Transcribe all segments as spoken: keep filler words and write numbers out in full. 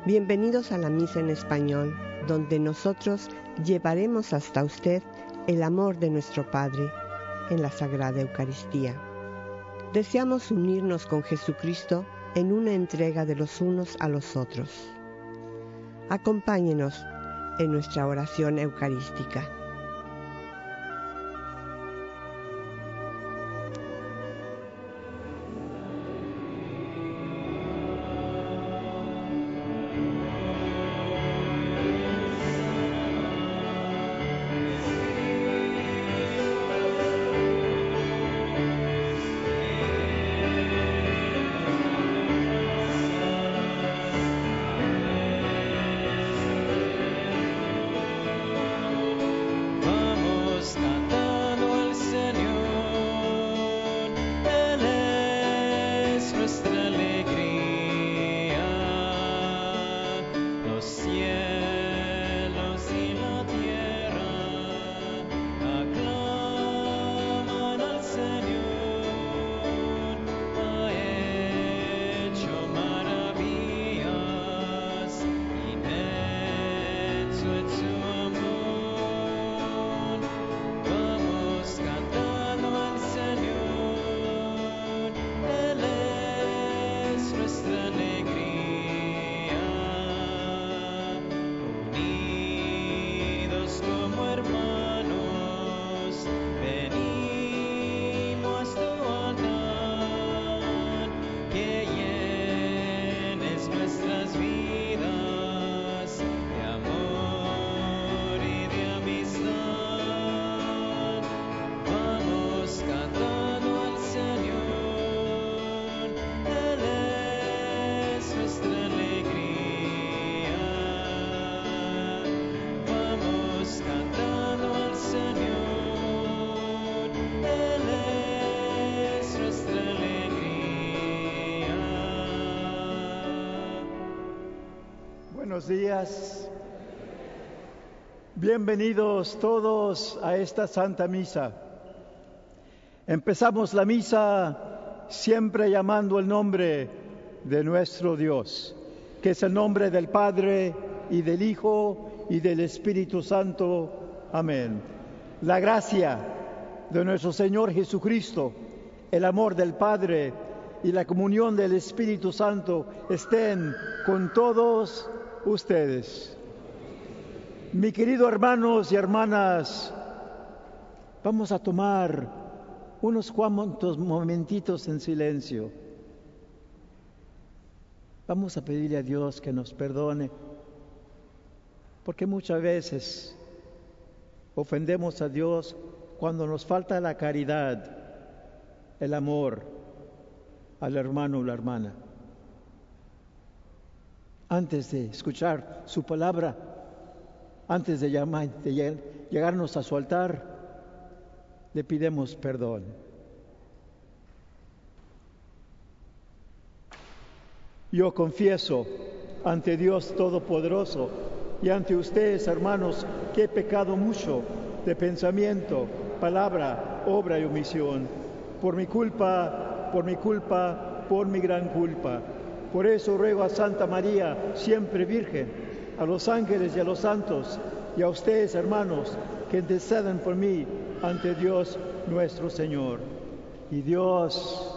Bienvenidos a la Misa en Español, donde nosotros llevaremos hasta usted el amor de nuestro Padre en la Sagrada Eucaristía. Deseamos unirnos con Jesucristo en una entrega de los unos a los otros. Acompáñenos en nuestra oración eucarística. Buenos días. Bienvenidos todos a esta Santa Misa. Empezamos la misa siempre llamando el nombre de nuestro Dios, que es el nombre del Padre y del Hijo y del Espíritu Santo. Amén. La gracia de nuestro Señor Jesucristo, el amor del Padre y la comunión del Espíritu Santo estén con todos ustedes. Mi querido hermanos y hermanas, vamos a tomar unos cuantos momentitos en silencio. Vamos a pedirle a Dios que nos perdone, porque muchas veces ofendemos a Dios cuando nos falta la caridad, el amor al hermano o la hermana. Antes de escuchar su palabra, antes de, llamar, de llegarnos a su altar, le pidemos perdón. Yo confieso ante Dios Todopoderoso y ante ustedes, hermanos, que he pecado mucho de pensamiento, palabra, obra y omisión. Por mi culpa, por mi culpa, por mi gran culpa. Por eso ruego a Santa María, siempre Virgen, a los ángeles y a los santos, y a ustedes, hermanos, que intercedan por mí ante Dios nuestro Señor. Y Dios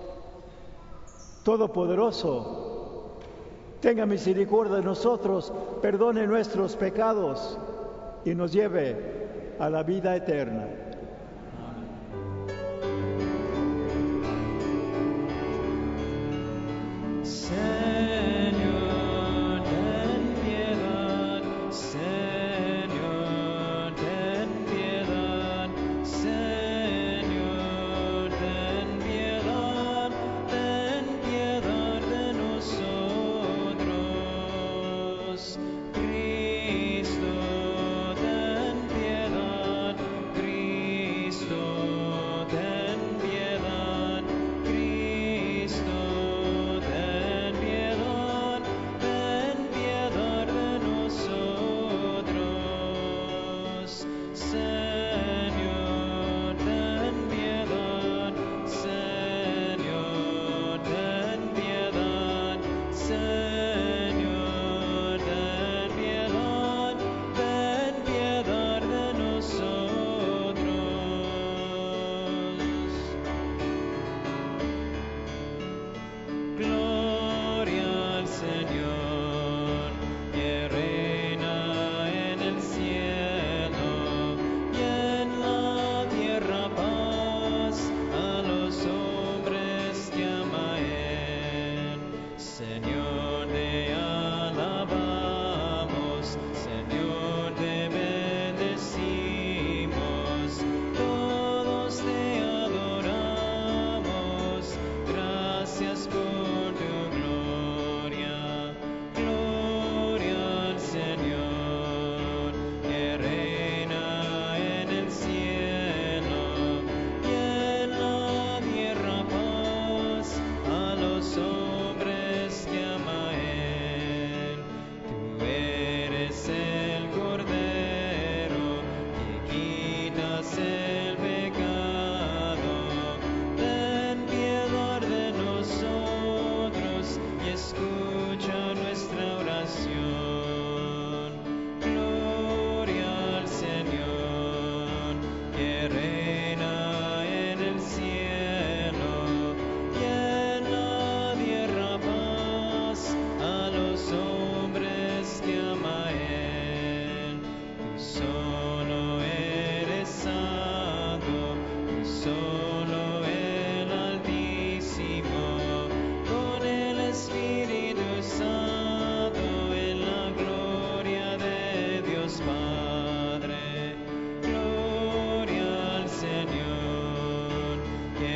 Todopoderoso, tenga misericordia de nosotros, perdone nuestros pecados y nos lleve a la vida eterna. Cristo, ten piedad.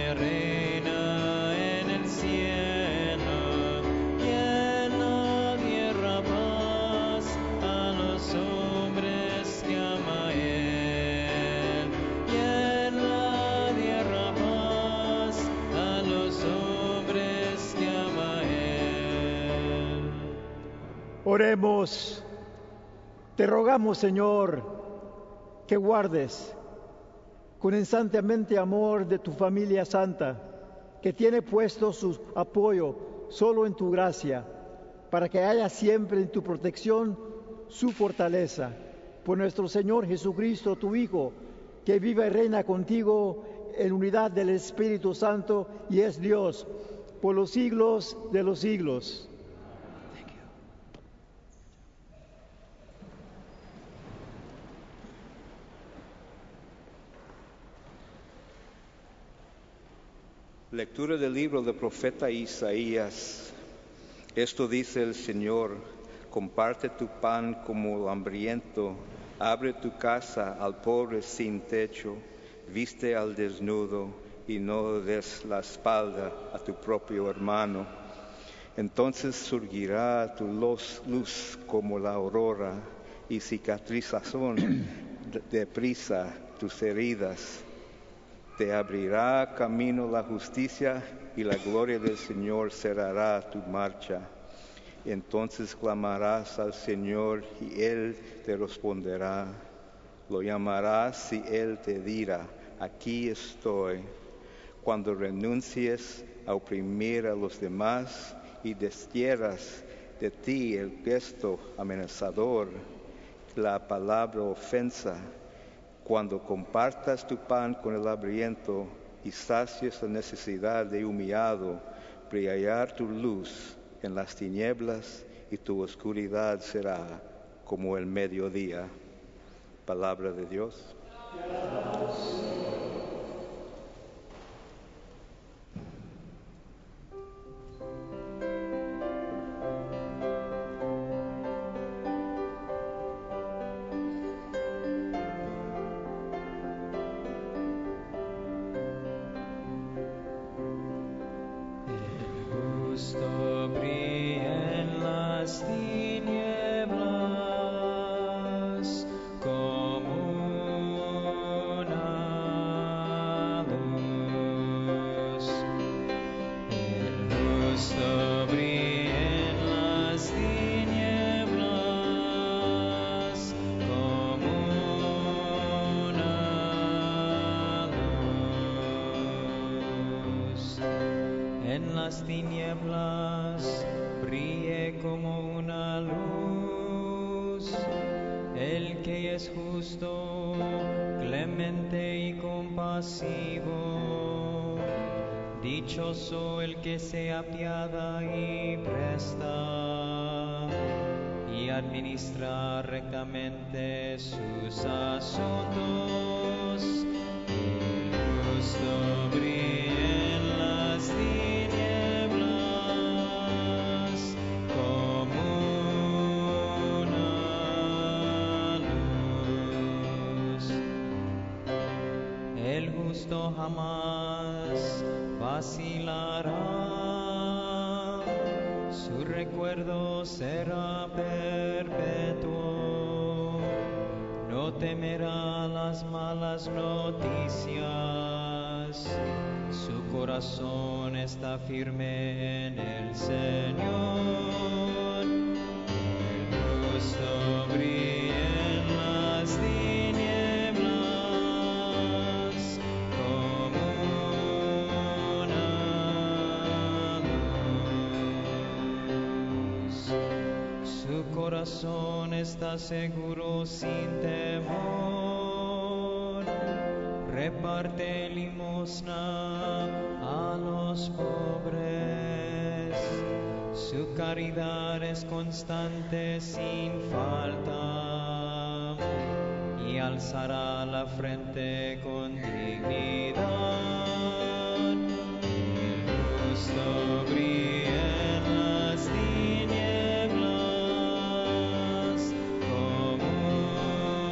que reina en el cielo, y en la tierra paz a los hombres que ama él. Y en la tierra paz a los hombres que ama él. Oremos. Te rogamos, Señor, que guardes con instantemente amor de tu familia santa, que tiene puesto su apoyo solo en tu gracia, para que haya siempre en tu protección su fortaleza. Por nuestro Señor Jesucristo, tu Hijo, que vive y reina contigo en unidad del Espíritu Santo y es Dios por los siglos de los siglos. Lectura del libro del profeta Isaías. Esto dice el Señor: comparte tu pan como el hambriento, abre tu casa al pobre sin techo, viste al desnudo y no des la espalda a tu propio hermano. Entonces surgirá tu luz como la aurora y cicatrizarán deprisa tus heridas. Te abrirá camino la justicia y la gloria del Señor cerrará tu marcha. Entonces clamarás al Señor y Él te responderá. Lo llamarás y Él te dirá: aquí estoy. Cuando renuncies a oprimir a los demás y destierras de ti el gesto amenazador, la palabra ofensa, cuando compartas tu pan con el hambriento y sacies la necesidad de humillado, brillará tu luz en las tinieblas y tu oscuridad será como el mediodía. Palabra de Dios. Justo brilla en las tinieblas como una luz. El justo brilla en las tinieblas como una luz. En las tinieblas brille como una luz, el que es justo, clemente y compasivo. Dichoso el que se apiada y presta y administra rectamente sus asuntos. El justo brilla en las tinieblas como una luz. El justo jamás vacilará, su recuerdo será perpetuo. No temerá las malas noticias, su corazón está firme en el Señor. El justo brilla en las tinieblas como una luz. Su corazón está seguro sin temor. Reparte limosna a los pobres. Su caridad es constante sin falta y alzará la frente con dignidad. El justo brilla en las tinieblas como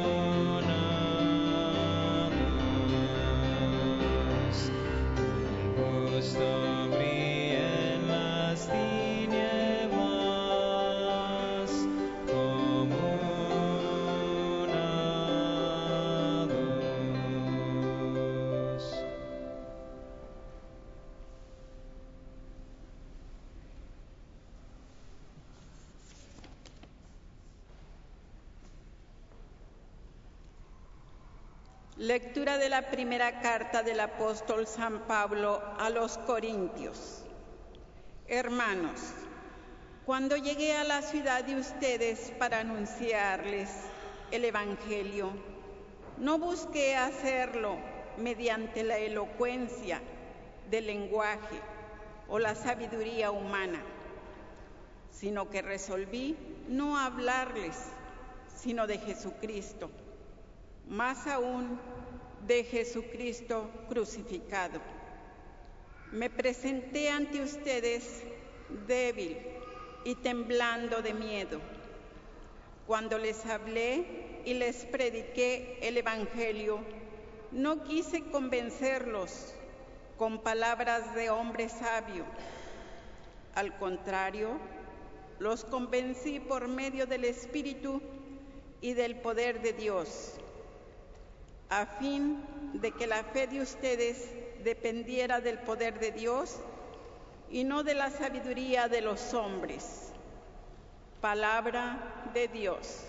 una luz. El justo brilla en las tinieblas como una luz. Lectura de la primera carta del apóstol San Pablo a los Corintios. Hermanos, cuando llegué a la ciudad de ustedes para anunciarles el Evangelio, no busqué hacerlo mediante la elocuencia del lenguaje o la sabiduría humana, sino que resolví no hablarles sino de Jesucristo, más aún de Jesucristo crucificado. Me presenté ante ustedes débil y temblando de miedo. Cuando les hablé y les prediqué el Evangelio, no quise convencerlos con palabras de hombre sabio. Al contrario, los convencí por medio del Espíritu y del poder de Dios, a fin de que la fe de ustedes dependiera del poder de Dios y no de la sabiduría de los hombres. Palabra de Dios.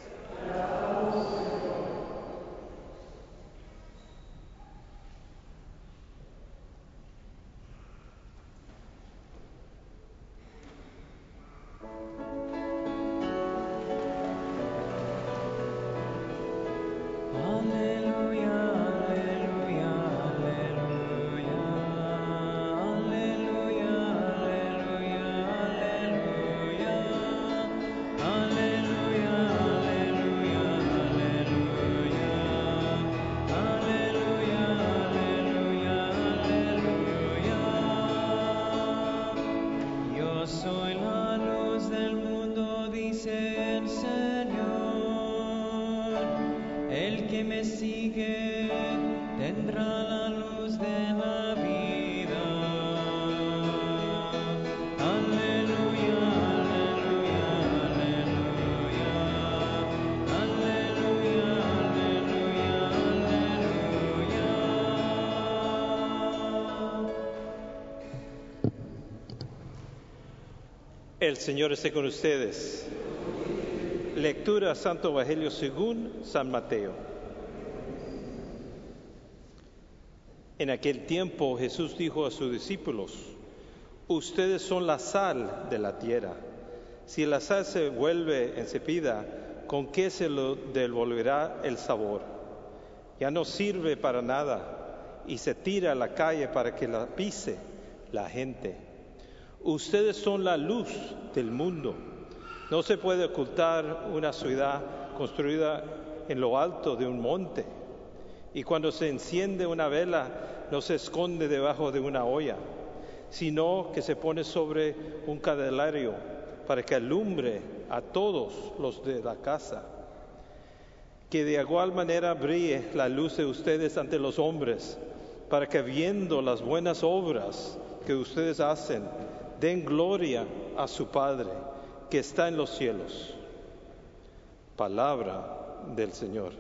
El Señor esté con ustedes. Lectura Santo Evangelio según San Mateo. En aquel tiempo Jesús dijo a sus discípulos: ustedes son la sal de la tierra. Si la sal se vuelve insípida, ¿con qué se lo devolverá el sabor? Ya no sirve para nada y se tira a la calle para que la pise la gente. Ustedes son la luz del mundo. No se puede ocultar una ciudad construida en lo alto de un monte. Y cuando se enciende una vela, no se esconde debajo de una olla, sino que se pone sobre un candelario para que alumbre a todos los de la casa. Que de igual manera brille la luz de ustedes ante los hombres, para que viendo las buenas obras que ustedes hacen, den gloria a su Padre que está en los cielos. Palabra del Señor.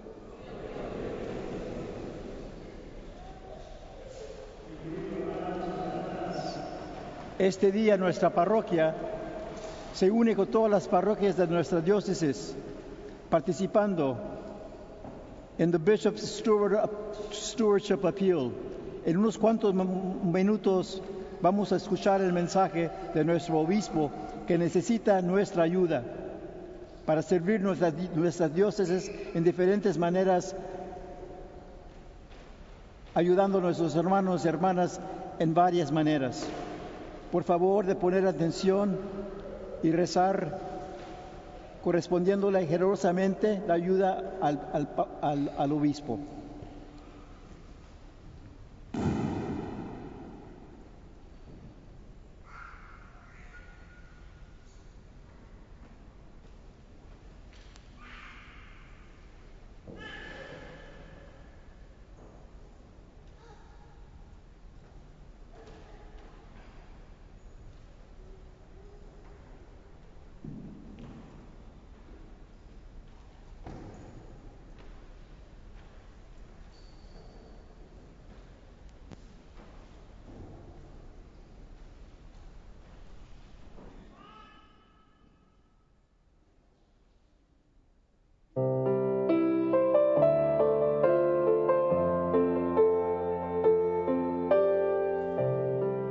Este día nuestra parroquia se une con todas las parroquias de nuestra diócesis, participando en the Bishop's Stewardship Appeal. En unos cuantos minutos vamos a escuchar el mensaje de nuestro obispo que necesita nuestra ayuda para servir nuestra, nuestras diócesis en diferentes maneras, ayudando a nuestros hermanos y hermanas en varias maneras. Por favor, de poner atención y rezar, correspondiéndole generosamente la ayuda al, al, al, al obispo.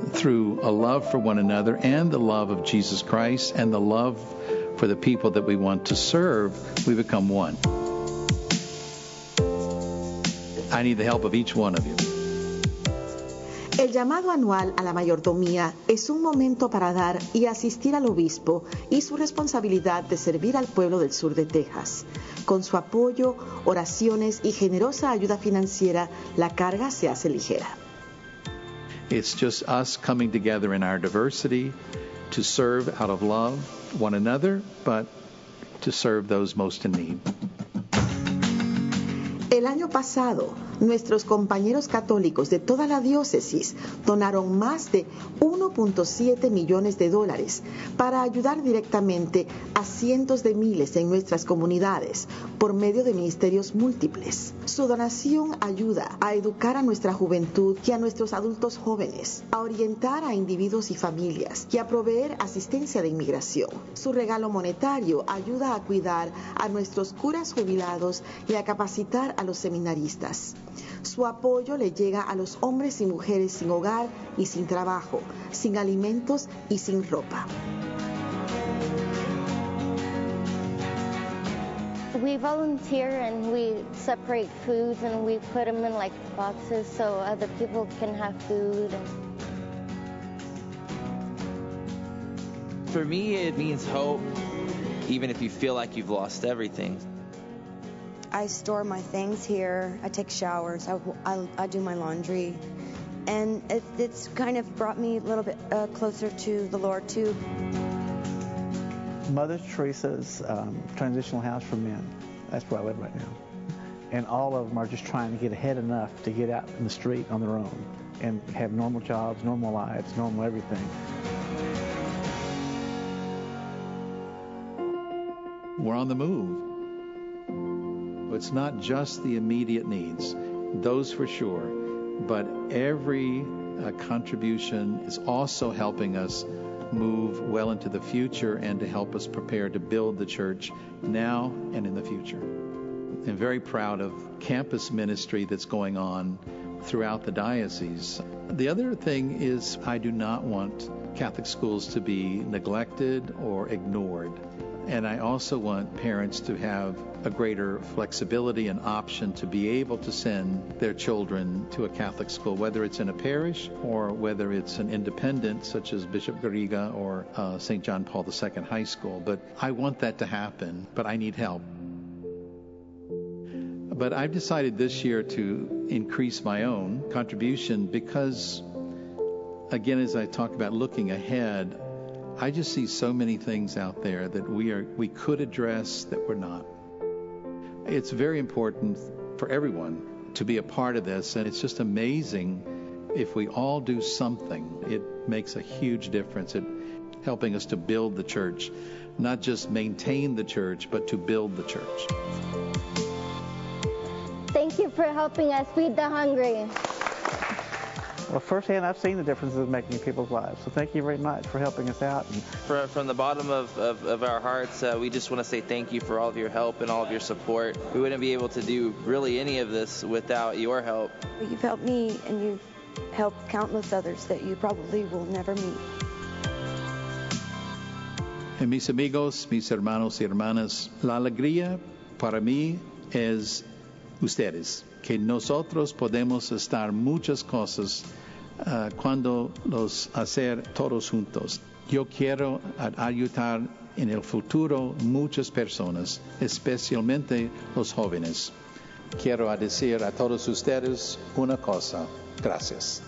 through a love for one another and the love of Jesus Christ and the love for the people that we want to serve, we become one. I need the help of each one of you. El llamado anual a la mayordomía es un momento para dar y asistir al obispo y su responsabilidad de servir al pueblo del sur de Texas. Con su apoyo, oraciones y generosa ayuda financiera, la carga se hace ligera. It's just us coming together in our diversity to serve out of love one another, but to serve those most in need. El año pasado, nuestros compañeros católicos de toda la diócesis donaron más de uno punto siete millones de dólares para ayudar directamente a cientos de miles en nuestras comunidades por medio de ministerios múltiples. Su donación ayuda a educar a nuestra juventud y a nuestros adultos jóvenes, a orientar a individuos y familias y a proveer asistencia de inmigración. Su regalo monetario ayuda a cuidar a nuestros curas jubilados y a capacitar a los seminaristas. Su apoyo le llega a los hombres y mujeres sin hogar y sin trabajo, sin alimentos y sin ropa. We volunteer and we separate foods and we put them in like boxes so other people can have food. For me, it means hope, even if you feel like you've lost everything. I store my things here. I take showers. I, I, I do my laundry. And it, it's kind of brought me a little bit uh, closer to the Lord, too. Mother Teresa's um, transitional house for men. That's where I live right now. And all of them are just trying to get ahead enough to get out in the street on their own and have normal jobs, normal lives, normal everything. We're on the move. It's not just the immediate needs, those for sure, but every uh, contribution is also helping us move well into the future and to help us prepare to build the church now and in the future. I'm very proud of campus ministry that's going on throughout the diocese. The other thing is I do not want Catholic schools to be neglected or ignored. And I also want parents to have a greater flexibility and option to be able to send their children to a Catholic school, whether it's in a parish or whether it's an independent, such as Bishop Garriga or uh, Saint John Paul the Second High School. But I want that to happen, but I need help. But I've decided this year to increase my own contribution because, again, as I talk about looking ahead, I just see so many things out there that we are we could address that we're not. It's very important for everyone to be a part of this, and it's just amazing if we all do something. It makes a huge difference in helping us to build the church, not just maintain the church, but to build the church. Thank you for helping us feed the hungry. Well, firsthand, I've seen the differences it's making in people's lives. So thank you very much for helping us out. From, from the bottom of, of, of our hearts, uh, we just want to say thank you for all of your help and all of your support. We wouldn't be able to do really any of this without your help. You've helped me, and you've helped countless others that you probably will never meet. And mis amigos, mis hermanos y hermanas, la alegría para mí es ustedes. Que nosotros podemos estar muchas cosas uh, cuando los hacer todos juntos. Yo quiero ayudar en el futuro muchas personas, especialmente los jóvenes. Quiero decir a todos ustedes una cosa. Gracias.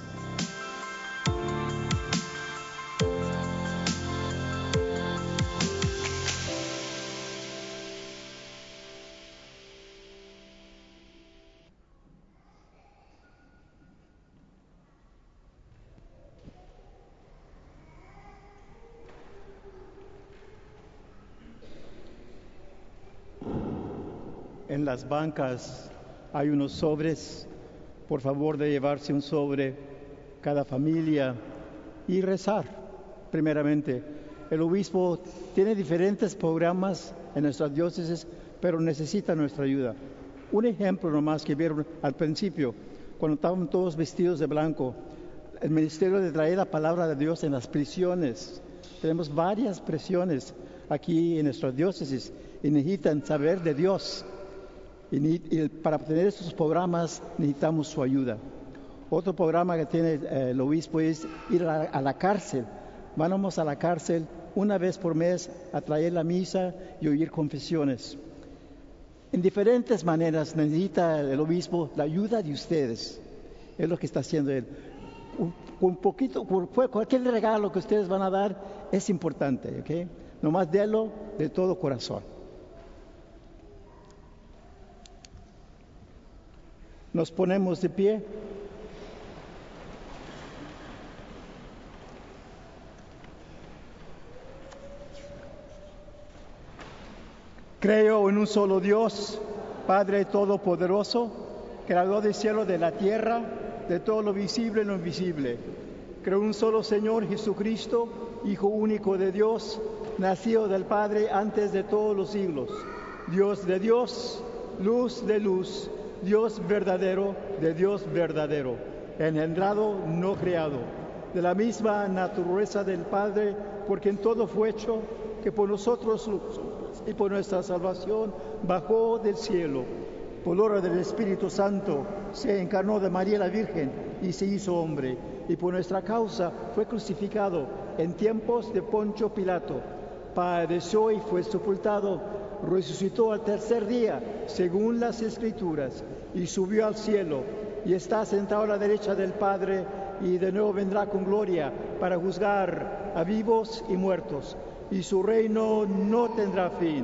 En las bancas hay unos sobres. Por favor de llevarse un sobre cada familia y rezar. Primeramente, el obispo tiene diferentes programas en nuestras diócesis, pero necesita nuestra ayuda. Un ejemplo nomás que vieron al principio, cuando estaban todos vestidos de blanco, el ministerio de traer la palabra de Dios en las prisiones. Tenemos varias prisiones aquí en nuestra diócesis y necesitan saber de Dios. Y, y para obtener estos programas necesitamos su ayuda. Otro programa que tiene eh, el obispo es ir a, a la cárcel. Vamos a la cárcel una vez por mes a traer la misa y oír confesiones. En diferentes maneras necesita el obispo la ayuda de ustedes. Es lo que está haciendo él. Un, un poquito, cualquier regalo que ustedes van a dar es importante, ¿ok? Nomás délo de todo corazón. Nos ponemos de pie. Creo en un solo Dios, Padre Todopoderoso, Creador del cielo y de la tierra, de todo lo visible y lo invisible. Creo en un solo Señor Jesucristo, Hijo único de Dios, nacido del Padre antes de todos los siglos. Dios de Dios, luz de luz, Dios verdadero de Dios verdadero, engendrado, no creado, de la misma naturaleza del Padre, porque en todo fue hecho, que por nosotros y por nuestra salvación bajó del cielo. Por obra del Espíritu Santo se encarnó de María la Virgen y se hizo hombre, y por nuestra causa fue crucificado en tiempos de Poncio Pilato. Padeció y fue sepultado, resucitó al tercer día, según las Escrituras, y subió al cielo, y está sentado a la derecha del Padre, y de nuevo vendrá con gloria para juzgar a vivos y muertos, y su reino no tendrá fin.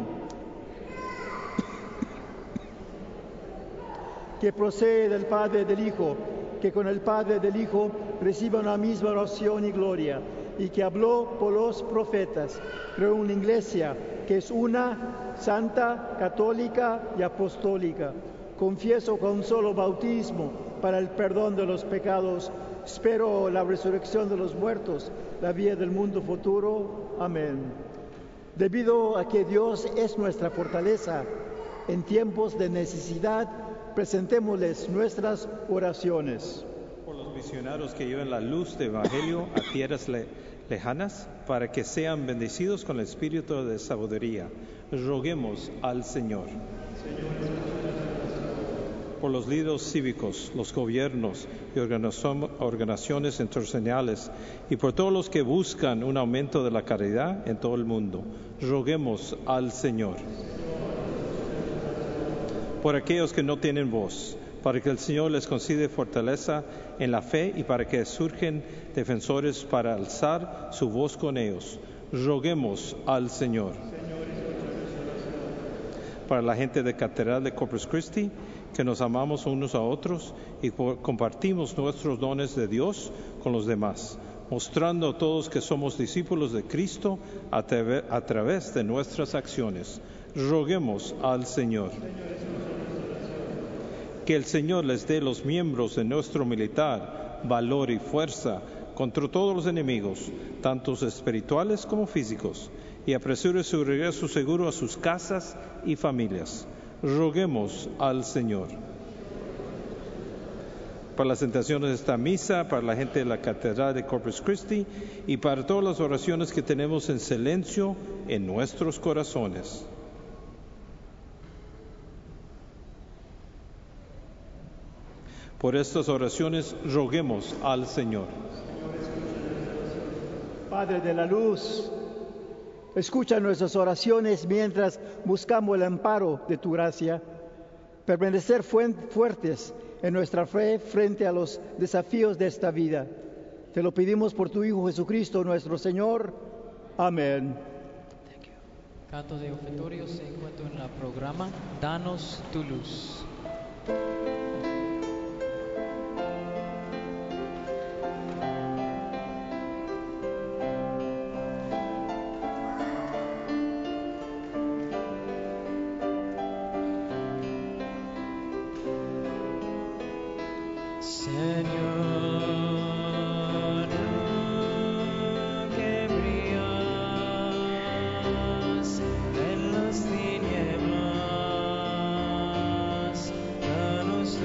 Que procede del Padre y del Hijo, que con el Padre y del Hijo reciban la misma oración y gloria, y que habló por los profetas. Creo en una iglesia que es una, santa, católica y apostólica. Confieso con un solo bautismo para el perdón de los pecados. Espero la resurrección de los muertos, la vida del mundo futuro. Amén. Debido a que Dios es nuestra fortaleza, en tiempos de necesidad, presentémosles nuestras oraciones. Por los misioneros que llevan la luz del Evangelio a tierras le lejanas, para que sean bendecidos con el espíritu de sabiduría, roguemos al Señor. Por los líderes cívicos, los gobiernos y organizaciones internacionales, y por todos los que buscan un aumento de la caridad en todo el mundo, roguemos al Señor. Por aquellos que no tienen voz, para que el Señor les conceda fortaleza en la fe y para que surgen defensores para alzar su voz con ellos. Roguemos al Señor. Para la gente de Catedral de Corpus Christi, que nos amamos unos a otros y compartimos nuestros dones de Dios con los demás, mostrando a todos que somos discípulos de Cristo a, tra- a través de nuestras acciones. Roguemos al Señor. Que el Señor les dé los miembros de nuestro militar valor y fuerza contra todos los enemigos, tanto espirituales como físicos, y apresure su regreso seguro a sus casas y familias. Roguemos al Señor. Para las intenciones de esta misa, para la gente de la Catedral de Corpus Christi y para todas las oraciones que tenemos en silencio en nuestros corazones. Por estas oraciones roguemos al Señor. Padre de la luz, escucha nuestras oraciones mientras buscamos el amparo de tu gracia, permanecer fuertes en nuestra fe frente a los desafíos de esta vida. Te lo pedimos por tu Hijo Jesucristo, nuestro Señor. Amén. Canto de ofertorio se encuentra en el programa Danos tu luz. En las tinieblas, danos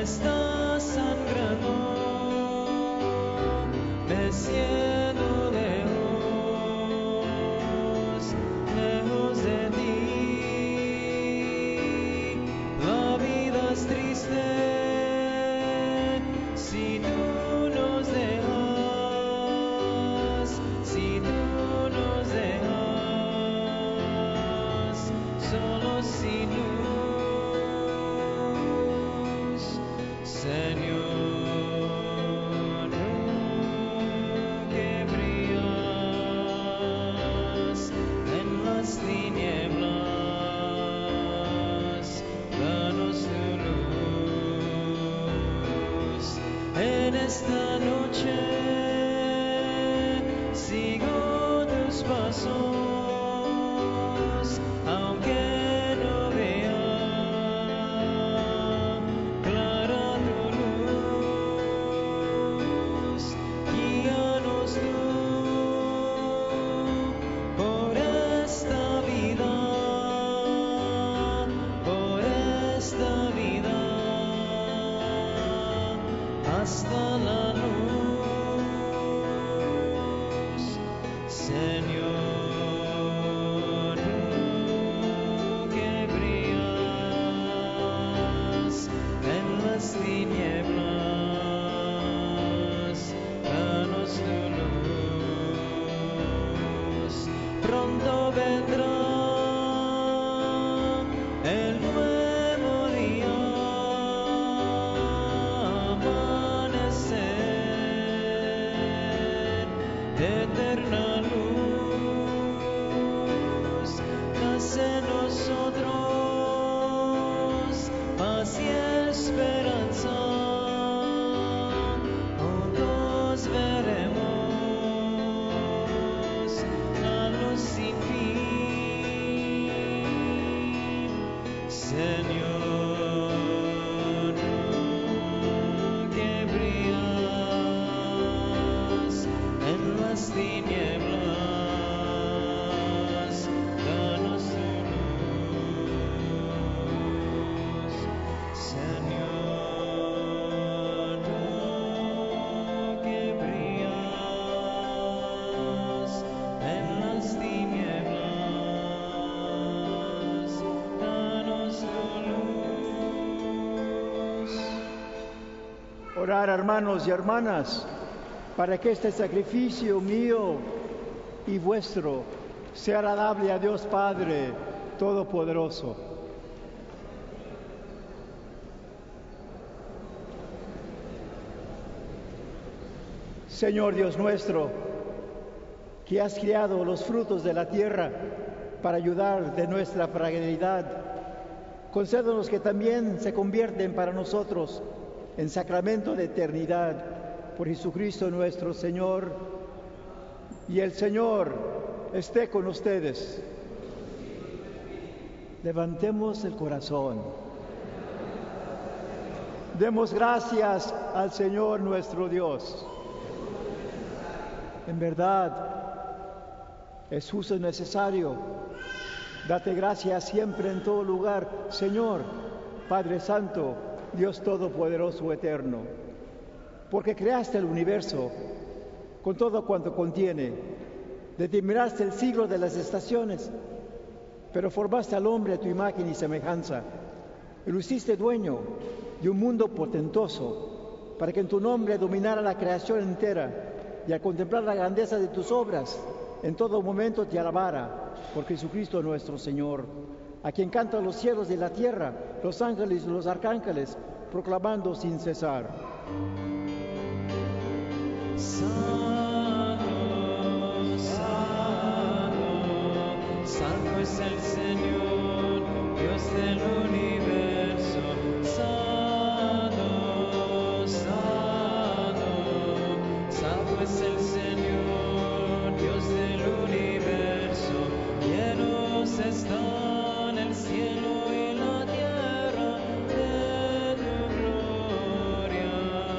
está sangrando, me siento lejos, lejos de ti. La vida es triste si tú nos dejas, si tú nos dejas, solo sin luz. Señor, que brillas en las tinieblas, danos tu luz. En esta noche sigo tus pasos, aunque no vea clara tu luz. Guíanos tú por esta vida, por esta vida, hasta la luz. Señor, tú que brillas en las tinieblas, danos tu luz. Pronto vendrá el nuevo día, amanecer de eterna luz. Nace en nosotros paz y esperanza, juntos veremos la luz sin fin. Señor, que brillas en las tinieblas, danos tu luz. Señor, que brillas en las tinieblas, danos tu luz. Orar, hermanos y hermanas, para que este sacrificio mío y vuestro sea agradable a Dios Padre Todopoderoso. Señor Dios nuestro, que has creado los frutos de la tierra para ayudar de nuestra fragilidad, concédenos que también se convierten para nosotros en sacramento de eternidad por Jesucristo nuestro Señor. Y el Señor esté con ustedes. Levantemos el corazón. Demos gracias al Señor nuestro Dios. En verdad, es justo y necesario. Date gracias siempre en todo lugar, Señor, Padre Santo, Dios Todopoderoso Eterno, porque creaste el universo con todo cuanto contiene, determinaste el siglo de las estaciones, pero formaste al hombre a tu imagen y semejanza, y lo hiciste dueño de un mundo portentoso, para que en tu nombre dominara la creación entera, y al contemplar la grandeza de tus obras, en todo momento te alabara, por Jesucristo nuestro Señor, a quien cantan los cielos y la tierra, los ángeles y los arcángeles, proclamando sin cesar. Santo, Santo, Santo es el Señor, Dios del universo. Santo, Santo, Santo es el Señor, Dios del universo. Llenos están el cielo y la tierra de tu gloria.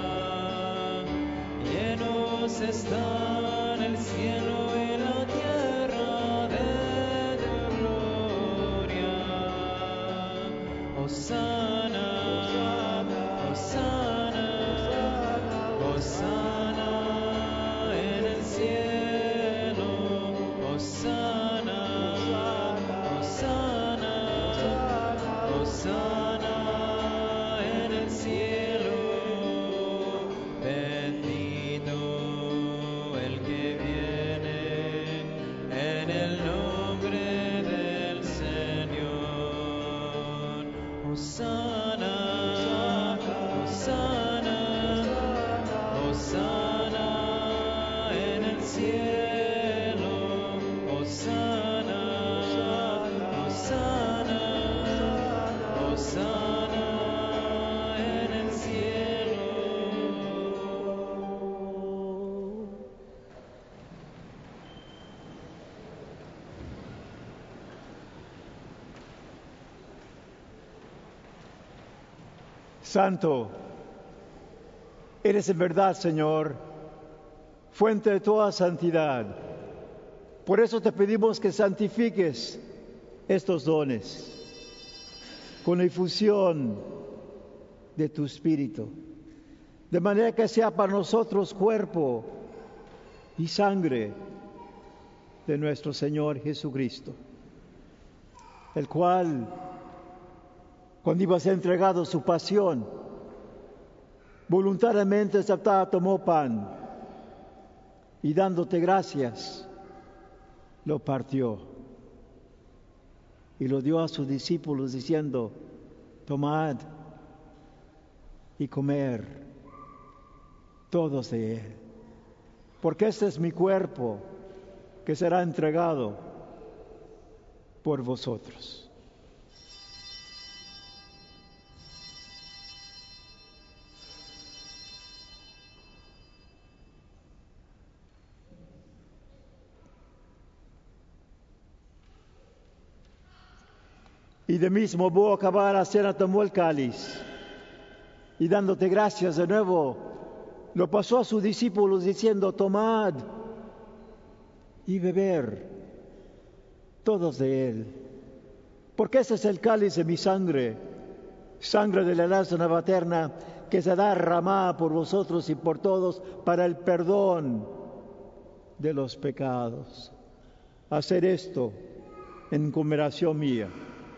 Llenos están el cielo y la tierra de tu gloria. Hosana, Santo, eres en verdad, Señor, fuente de toda santidad. Por eso te pedimos que santifiques estos dones con la infusión de tu Espíritu, de manera que sea para nosotros cuerpo y sangre de nuestro Señor Jesucristo, el cual, cuando iba a ser entregado su pasión, voluntariamente aceptaba, tomó pan y dándote gracias, lo partió y lo dio a sus discípulos diciendo: tomad y comer todos de él, porque este es mi cuerpo que será entregado por vosotros. Y de mismo modo, acabar la cena, tomó el cáliz y dándote gracias de nuevo, lo pasó a sus discípulos diciendo: tomad y beber todos de él, porque ese es el cáliz de mi sangre, sangre de la alianza nueva eterna, que será derramada por vosotros y por todos para el perdón de los pecados. Hacer esto en conmemoración mía.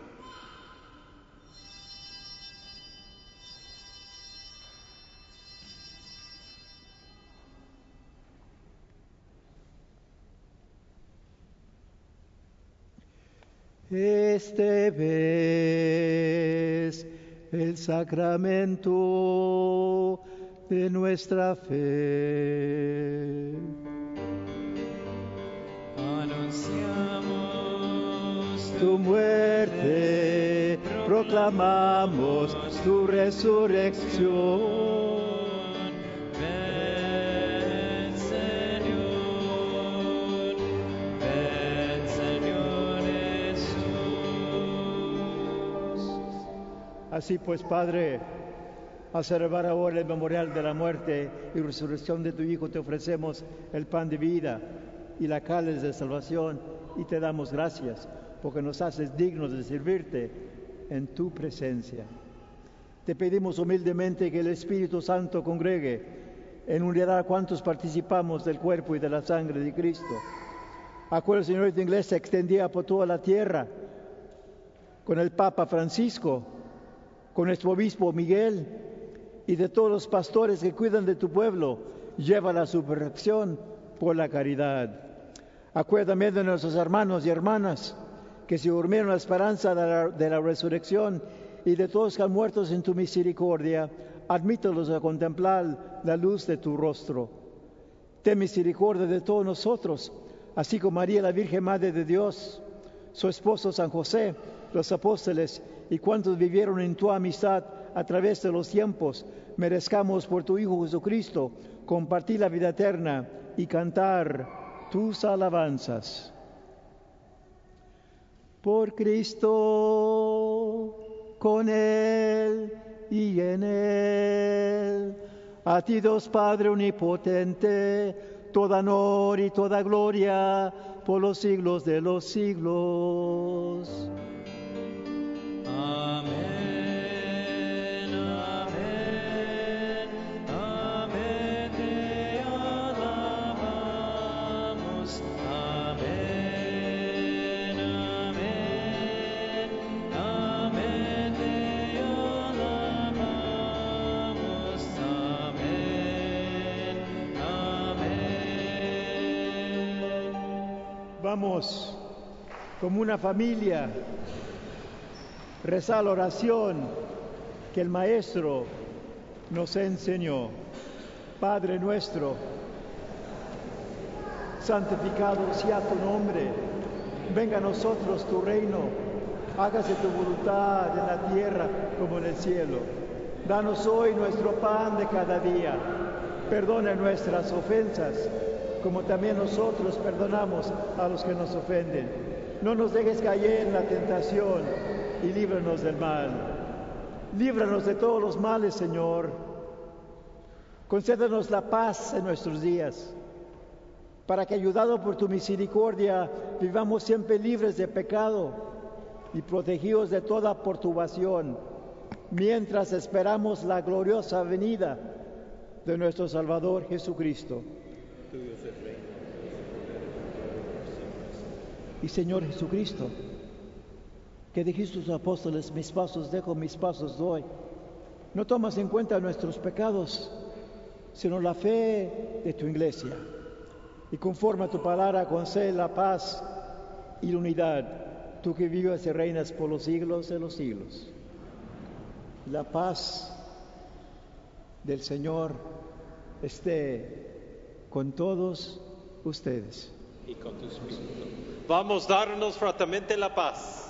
Este es el sacramento de nuestra fe. Anunciamos tu muerte, proclamamos tu resurrección. Así pues, Padre, al celebrar ahora el memorial de la muerte y resurrección de tu Hijo, te ofrecemos el pan de vida y la cáliz de salvación y te damos gracias porque nos haces dignos de servirte en tu presencia. Te pedimos humildemente que el Espíritu Santo congregue en unidad a cuantos participamos del cuerpo y de la sangre de Cristo. Acuerda, Señor, de iglesia extendida por toda la tierra, con el Papa Francisco, con nuestro obispo Miguel y de todos los pastores que cuidan de tu pueblo, lleva la su perfección por la caridad. Acuérdame de nuestros hermanos y hermanas que se durmieron en la esperanza de la, de la resurrección y de todos que han muerto en tu misericordia, admítelos a contemplar la luz de tu rostro. Ten misericordia de todos nosotros, así como María, la Virgen Madre de Dios, su esposo San José, los apóstoles y cuantos vivieron en tu amistad a través de los tiempos, merezcamos por tu Hijo Jesucristo compartir la vida eterna y cantar tus alabanzas. Por Cristo, con Él y en Él, a ti Dios Padre omnipotente, toda honor y toda gloria por los siglos de los siglos. Amén, amén. Vamos, como una familia, rezar la oración que el Maestro nos enseñó. Padre nuestro, santificado sea tu nombre, venga a nosotros tu reino, hágase tu voluntad en la tierra como en el cielo. Danos hoy nuestro pan de cada día, perdona nuestras ofensas, como también nosotros perdonamos a los que nos ofenden. No nos dejes caer en la tentación y líbranos del mal. Líbranos de todos los males, Señor. Concédenos la paz en nuestros días, para que, ayudados por tu misericordia, vivamos siempre libres de pecado y protegidos de toda perturbación, mientras esperamos la gloriosa venida de nuestro Salvador Jesucristo. Y Señor Jesucristo, que dijiste a tus apóstoles, mis pasos dejo, mis pasos doy, no tomas en cuenta nuestros pecados, sino la fe de tu iglesia. Y conforme a tu palabra, concede la paz y la unidad, tú que vives y reinas por los siglos de los siglos. La paz del Señor esté con todos ustedes. Y con tu espíritu. Vamos a darnos fraternalmente la paz.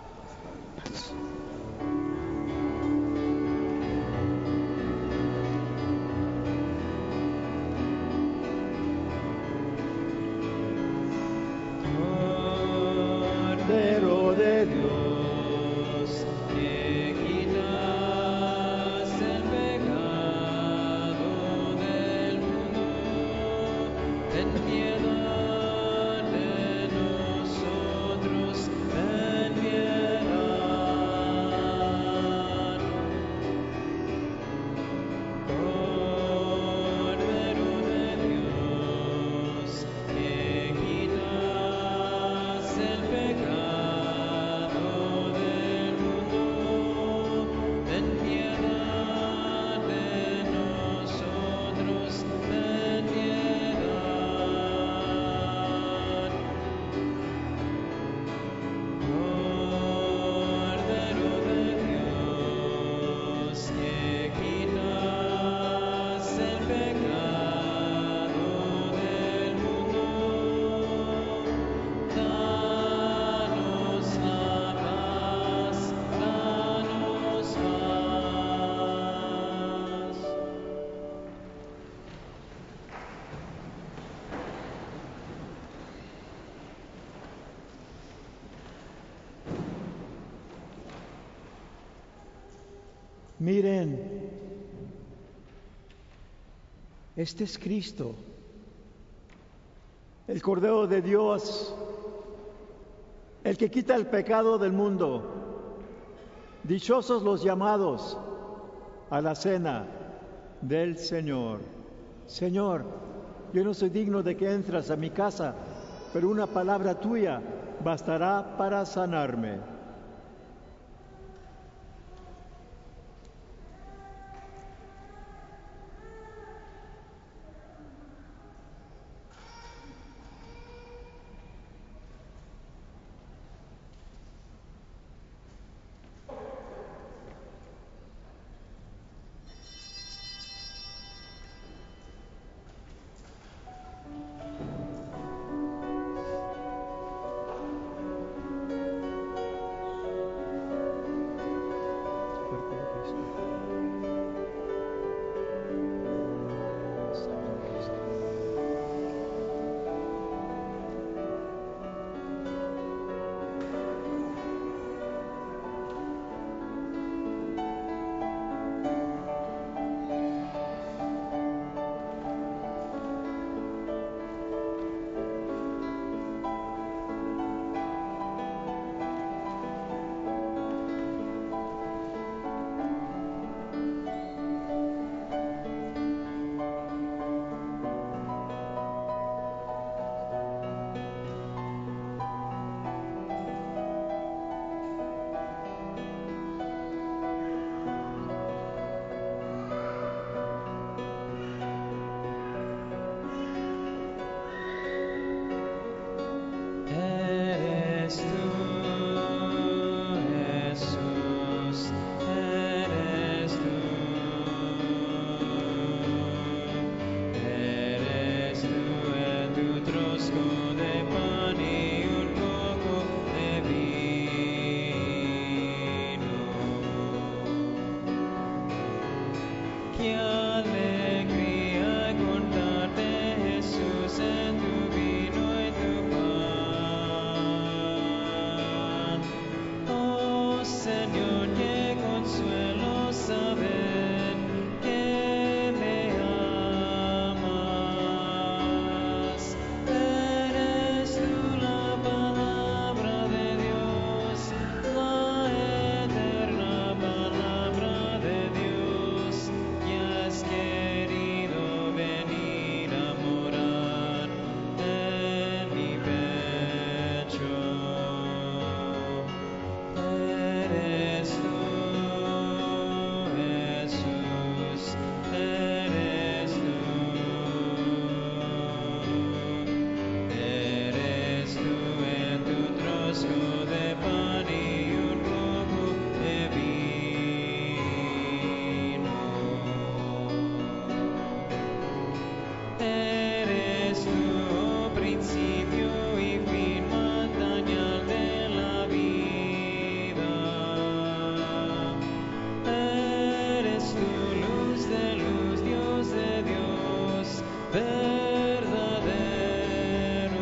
Cordero de Dios, que quitas el pecado del mundo, ten piedad de nosotros, ten piedad. Cordero de Dios, que quitas el pecado del mundo, ten piedad de nosotros, ten piedad. Cordero de Dios, que quitas el pecado del mundo, danos la paz, danos paz. miren, este es Cristo, el Cordero de Dios, el que quita el pecado del mundo. Dichosos los llamados a la cena del Señor. Señor, yo no soy digno de que entres a mi casa, pero una palabra tuya bastará para sanarme. qué alegría contarte, Jesús, en tu vino y tu pan. Oh Señor, qué consuelo saber que me amas. Eres tú la palabra de Dios, la eterna palabra de Dios, que has querido venir a morar en mi pecho. Eres tú, Jesús, eres tú. Eres tú en tu trosco de pan y un poco de vino. Eres tú, oh principio y fin, manantial de la vida. Eres tú, luz de luz, Dios de Dios, verdadero.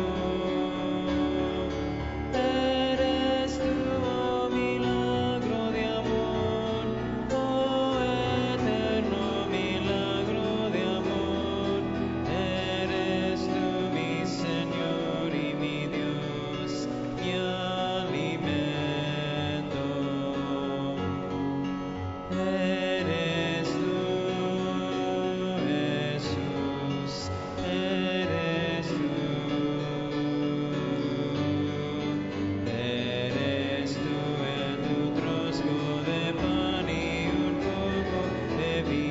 Eres tú, oh milagro de amor, oh eterno milagro de amor. Eres tú, mi Señor y mi Dios, mi alimento. Eres tú, Jesús, eres tú. Eres tú en tu trosco de pan y un poco de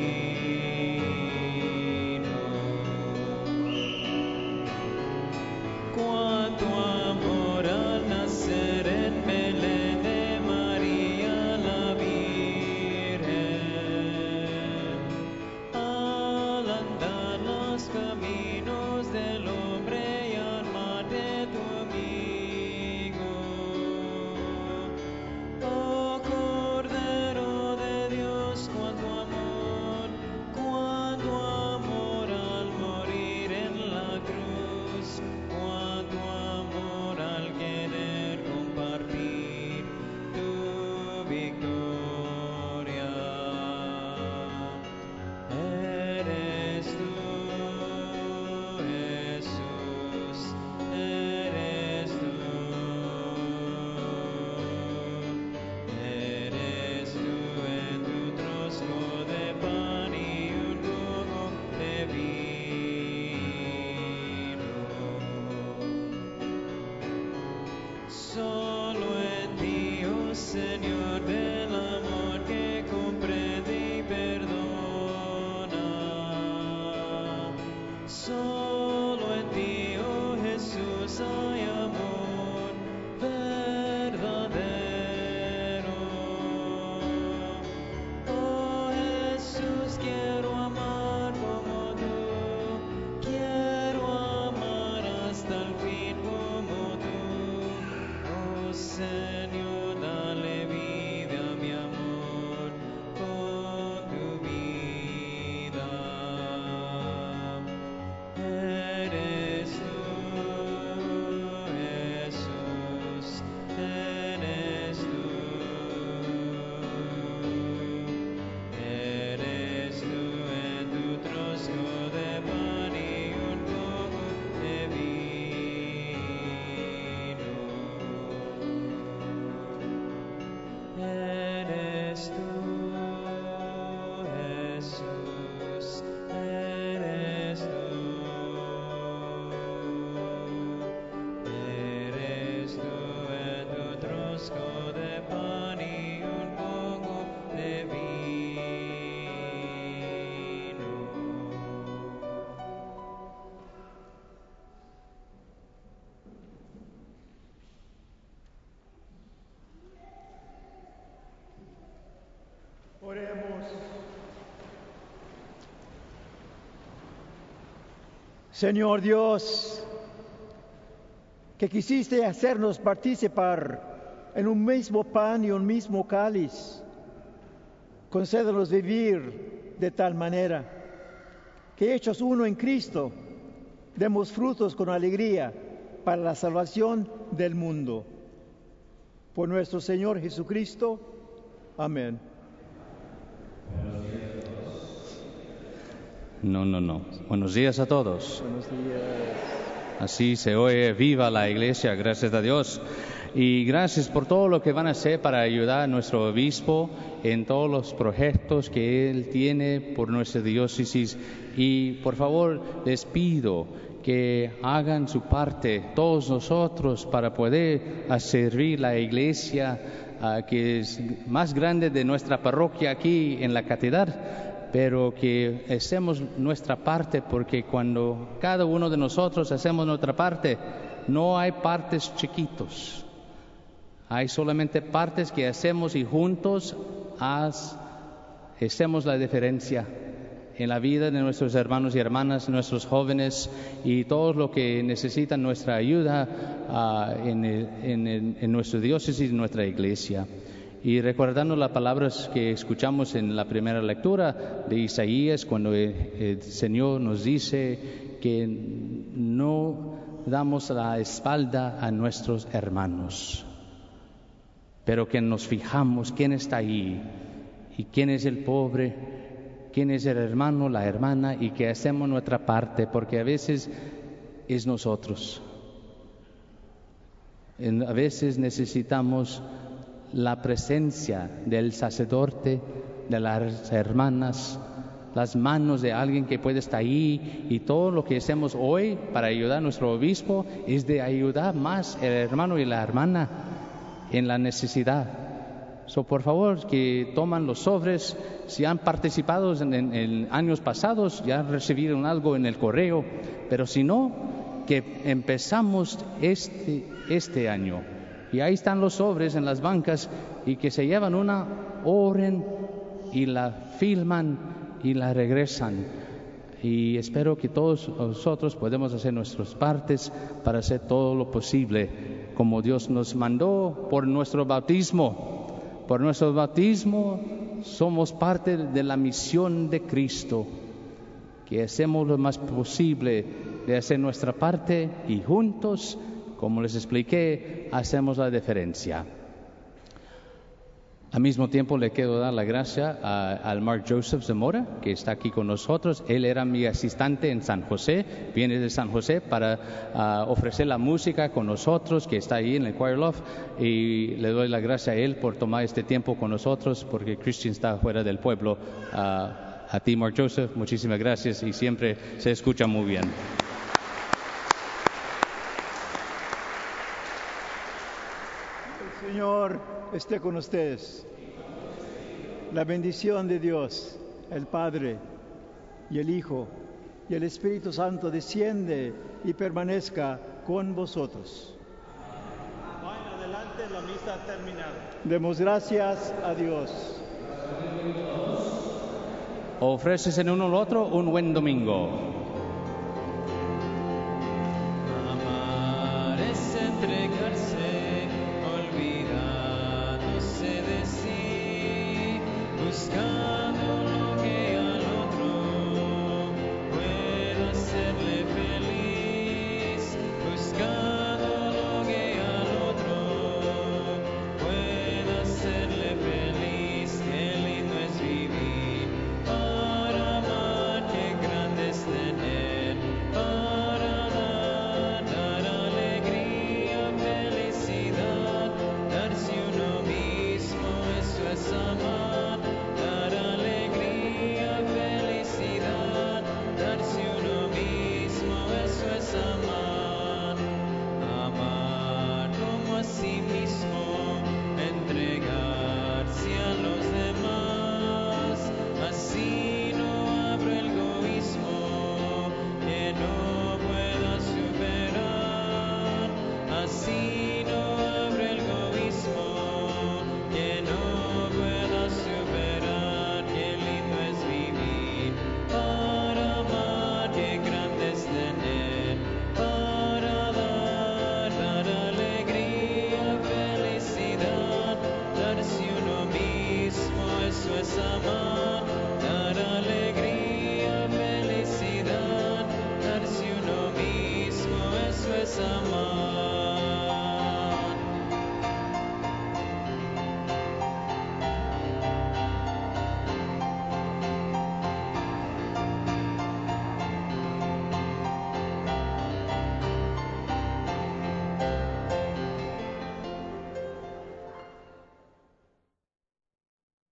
vino. Cuánto amor al nacer en Belén de María la Virgen, al andar los caminos del hombre y amarte tu amigo. Oh Cordero de Dios, cuánto amor, cuánto amor al morir en la cruz, cuánto amor al querer compartir tu victoria. Eres tú, Jesús, eres tú. Eres tú en tu trosco de pan y un poco de vino. Solo en ti, oh Señor, del amor que comprende y perdona. Solo en ti, oh Jesús, hay amor verdadero. Oh Jesús, quiero amar como tú, quiero amar hasta el fin como tú. Oh Señor, dale vida a mi amor con tu vida. Eres tú, Jesús, eres tú. Eres tú en tu trosco de pan y un poco de vino. Eres tú, Jesús, eres tú. Eres tú en tu trosco de pan y un poco de vino. Oremos. Señor Dios, que quisiste hacernos participar en un mismo pan y un mismo cáliz, concédenos vivir de tal manera que, hechos uno en Cristo, demos frutos con alegría para la salvación del mundo. Por nuestro Señor Jesucristo. Amén. No, no, no. Buenos días a todos. Buenos días. Así se oye viva la iglesia, gracias a Dios. Y gracias por todo lo que van a hacer para ayudar a nuestro obispo en todos los proyectos que él tiene por nuestra diócesis. Y por favor, les pido que hagan su parte, todos nosotros, para poder servir la iglesia uh, que es más grande de nuestra parroquia aquí en la catedral, pero que hacemos nuestra parte, porque cuando cada uno de nosotros hacemos nuestra parte, no hay partes chiquitos, hay solamente partes que hacemos y juntos haz, hacemos la diferencia en la vida de nuestros hermanos y hermanas, nuestros jóvenes y todos los que necesitan nuestra ayuda uh, en, el, en, el, en nuestra diócesis, en nuestra iglesia. Y recordando las palabras que escuchamos en la primera lectura de Isaías, cuando el, el Señor nos dice que no damos la espalda a nuestros hermanos, pero que nos fijamos quién está ahí y quién es el pobre, quién es el hermano, la hermana, y que hacemos nuestra parte, porque a veces es nosotros. A veces necesitamos la presencia del sacerdote, de las hermanas, las manos de alguien que puede estar ahí, y todo lo que hacemos hoy para ayudar a nuestro obispo es de ayudar más el hermano y la hermana en la necesidad. So, por favor, que toman los sobres. Si han participado en, en, en años pasados, ya recibieron algo en el correo, pero si no, que empezamos este, este año. Y ahí están los sobres en las bancas, y que se llevan una, oren y la filman y la regresan. Y espero que todos nosotros podemos hacer nuestras partes para hacer todo lo posible como Dios nos mandó por nuestro bautismo. Por nuestro bautismo somos parte de la misión de Cristo, que hacemos lo más posible de hacer nuestra parte y juntos, como les expliqué, hacemos la diferencia. Al mismo tiempo le quiero dar la gracia a, al Mark Joseph Zamora, que está aquí con nosotros. Él era mi asistente en San José, viene de San José para uh, ofrecer la música con nosotros, que está ahí en el Choir Loft, y le doy la gracia a él por tomar este tiempo con nosotros, porque Christian está fuera del pueblo. Uh, a ti, Mark Joseph, muchísimas gracias, y siempre se escucha muy bien. El Señor esté con ustedes. La bendición de Dios, el Padre y el Hijo y el Espíritu Santo desciende y permanezca con vosotros. Vayan adelante, la misa ha terminado. Demos gracias a Dios. Ofreces en uno al otro un buen domingo.